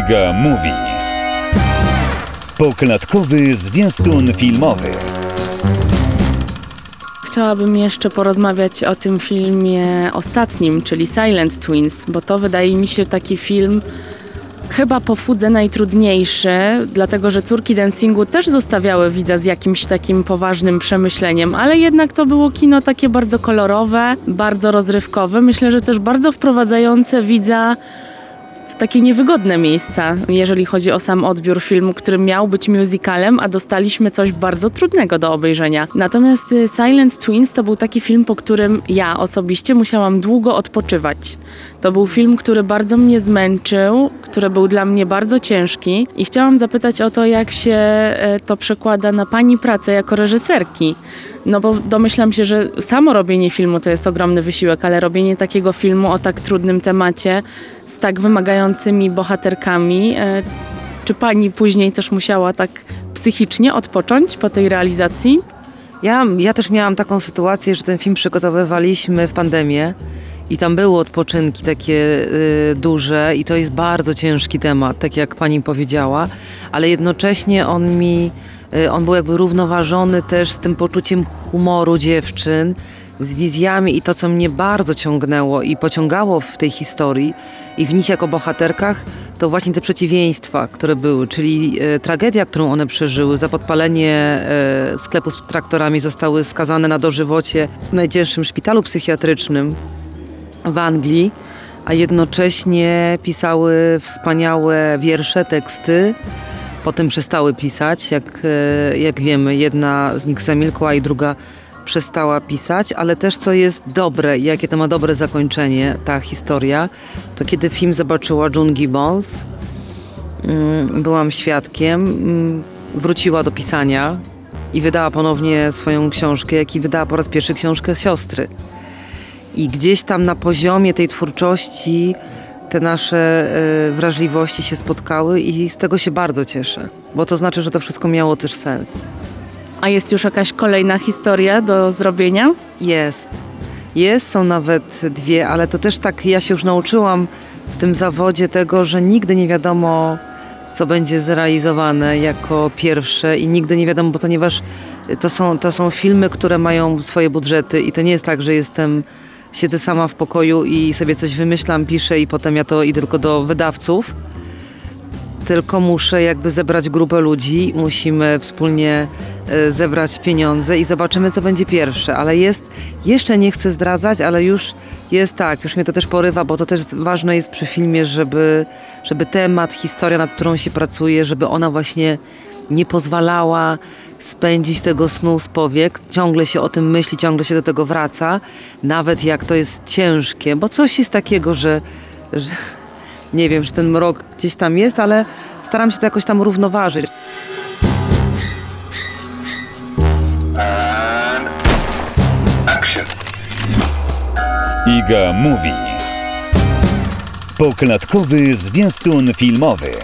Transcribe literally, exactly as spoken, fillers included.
Iga Mówi. Poklatkowy zwiastun filmowy. Chciałabym jeszcze porozmawiać o tym filmie ostatnim, czyli Silent Twins, bo to wydaje mi się taki film chyba po Fudze najtrudniejszy, dlatego że Córki dancingu też zostawiały widza z jakimś takim poważnym przemyśleniem, ale jednak to było kino takie bardzo kolorowe, bardzo rozrywkowe, myślę, że też bardzo wprowadzające widza w takie niewygodne miejsca, jeżeli chodzi o sam odbiór filmu, który miał być musicalem, a dostaliśmy coś bardzo trudnego do obejrzenia. Natomiast Silent Twins to był taki film, po którym ja osobiście musiałam długo odpoczywać. To był film, który bardzo mnie zmęczył, który był dla mnie bardzo ciężki i chciałam zapytać o to, jak się to przekłada na pani pracę jako reżyserki. No bo domyślam się, że samo robienie filmu to jest ogromny wysiłek, ale robienie takiego filmu o tak trudnym temacie z tak wymagającymi bohaterkami, e, czy pani później też musiała tak psychicznie odpocząć po tej realizacji? Ja, ja też miałam taką sytuację, że ten film przygotowywaliśmy w pandemię i tam były odpoczynki takie y, duże i to jest bardzo ciężki temat, tak jak pani powiedziała, ale jednocześnie on mi On był jakby równoważony też z tym poczuciem humoru dziewczyn, z wizjami i to, co mnie bardzo ciągnęło i pociągało w tej historii i w nich jako bohaterkach, to właśnie te przeciwieństwa, które były, czyli e, tragedia, którą one przeżyły, za podpalenie e, sklepu z traktorami zostały skazane na dożywocie w najcięższym szpitalu psychiatrycznym w Anglii, a jednocześnie pisały wspaniałe wiersze, teksty. Potem przestały pisać, jak, jak wiemy, jedna z nich zamilkła i druga przestała pisać, ale też co jest dobre, jakie to ma dobre zakończenie, ta historia, to kiedy film zobaczyła June Gibbons, byłam świadkiem, wróciła do pisania i wydała ponownie swoją książkę, jak i wydała po raz pierwszy książkę Siostry. I gdzieś tam na poziomie tej twórczości te nasze y, wrażliwości się spotkały i z tego się bardzo cieszę, bo to znaczy, że to wszystko miało też sens. A jest już jakaś kolejna historia do zrobienia? Jest. Jest, są nawet dwie, ale to też tak, ja się już nauczyłam w tym zawodzie tego, że nigdy nie wiadomo, co będzie zrealizowane jako pierwsze i nigdy nie wiadomo, bo ponieważ to są, to są filmy, które mają swoje budżety i to nie jest tak, że jestem siedzę sama w pokoju i sobie coś wymyślam, piszę i potem ja to idę tylko do wydawców. Tylko muszę jakby zebrać grupę ludzi, musimy wspólnie e, zebrać pieniądze i zobaczymy, co będzie pierwsze. Ale jest, jeszcze nie chcę zdradzać, ale już jest tak, już mnie to też porywa, bo to też ważne jest przy filmie, żeby, żeby temat, historia, nad którą się pracuje, żeby ona właśnie nie pozwalała spędzić tego snu z powiek, ciągle się o tym myśli, ciągle się do tego wraca, nawet jak to jest ciężkie, bo coś jest takiego, że, że nie wiem, że ten mrok gdzieś tam jest, ale staram się to jakoś tam równoważyć. And action. Iga Mówi. Poklatkowy zwiastun filmowy.